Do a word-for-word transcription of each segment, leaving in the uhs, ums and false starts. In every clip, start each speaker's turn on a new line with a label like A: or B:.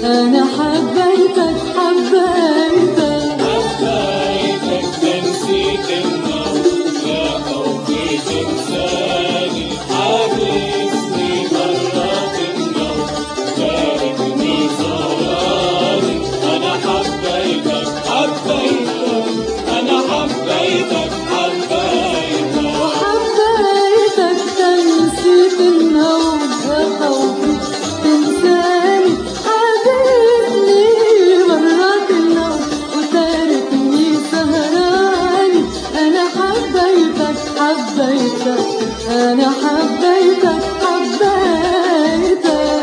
A: أنا حبيتك حبيتك
B: حبيتك تنسيت النوم يا خوفي تنساني حابسني برات النوم تاركني سهراني أنا حبيتك حبيتك أنا حبيتك حبيتك
A: وحبيتك تنسيت النوم يا خوفي تنساني حابسني برات النوم وتاركني سهراني أنا حبيتك حبيتك أنا حبيتك حبيتك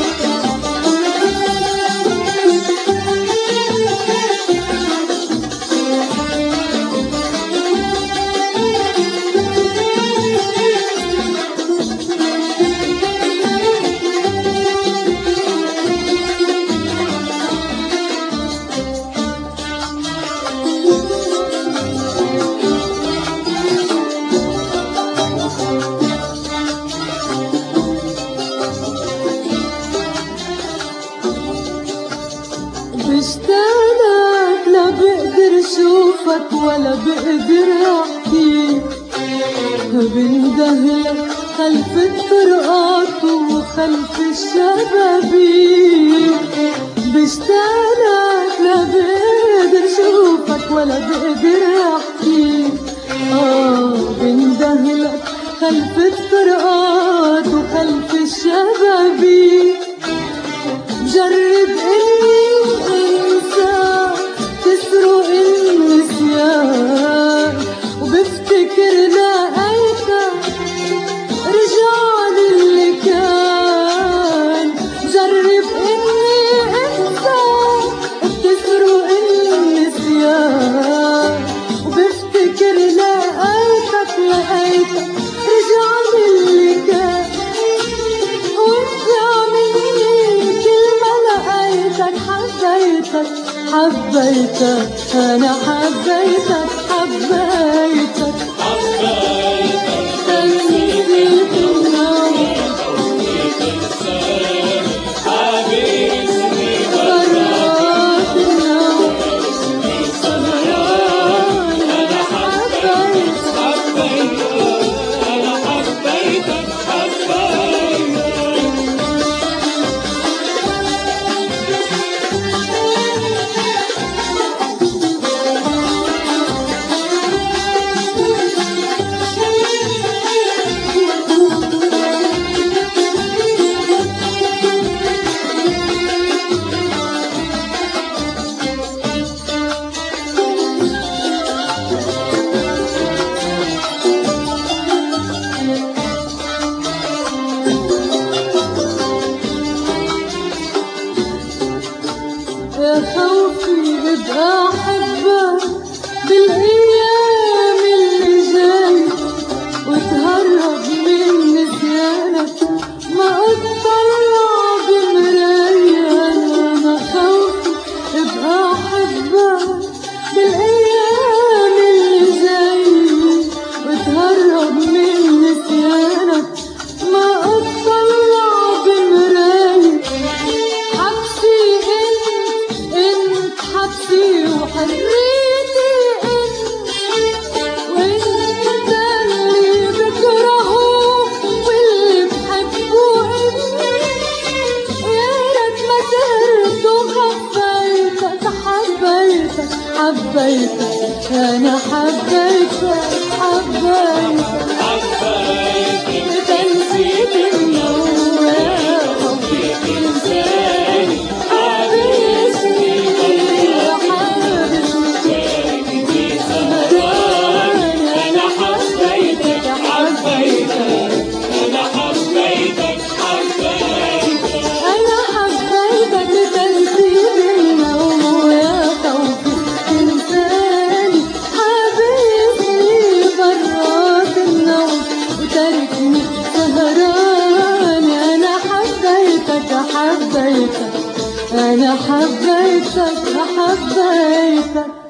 A: بشتاقلك لا بقدر اشوفك ولا بقدر احكيك بندهلك خلف الطرقات وخلف الشبابيك بشتاقلك لا بقدر اشوفك ولا بقدر احكيك اه بندهلك خلف الطرقات وخلف الشبابيك بجرب اني انسى تسرق النسيان وبفتكر لقيتك رجعلي اللي كان بجرب اني انسى تسرق النسيان وبفتكر لقيتك لقيتك رجعلي اللي كان وانت عاملين كل ما لقيتك حبيتك حبيتك أنا حبيتك حبيتك
B: حبيتك
A: تنسيت النوم
B: حابسني
A: برات النوم سهران
B: أنا حبيتك حبيتك أنا حبيتك حبيتك
A: يا خوفي ابقى احبك بالايام اللي جاي وتهرب من نسيانك ما اطلع بمراية انا خوفي ابقى احبك بالايام اللي جاي وتهرب من نسيانك ما اطلع بمراية حبسي انت انت حبسي وحريتي انت وانت اللي بكرهه واللي بحبه انت يا ريت ما سهرت وخبيتك حبيتك حبيتك انا حبيتك حبيتك
B: حبيتك
A: تنسيت النوم يا خوفي تنساني حابسني حابسني سهران
B: أنا حبيتك حبيتك أنا حبيتك حبيتك
A: أنا حبيتك تنسيت النوم يا خوفي تنساني حابسني برات النوم وتاركني سهران أنا حبيتك حبيتك أنا حبيتك حبيتك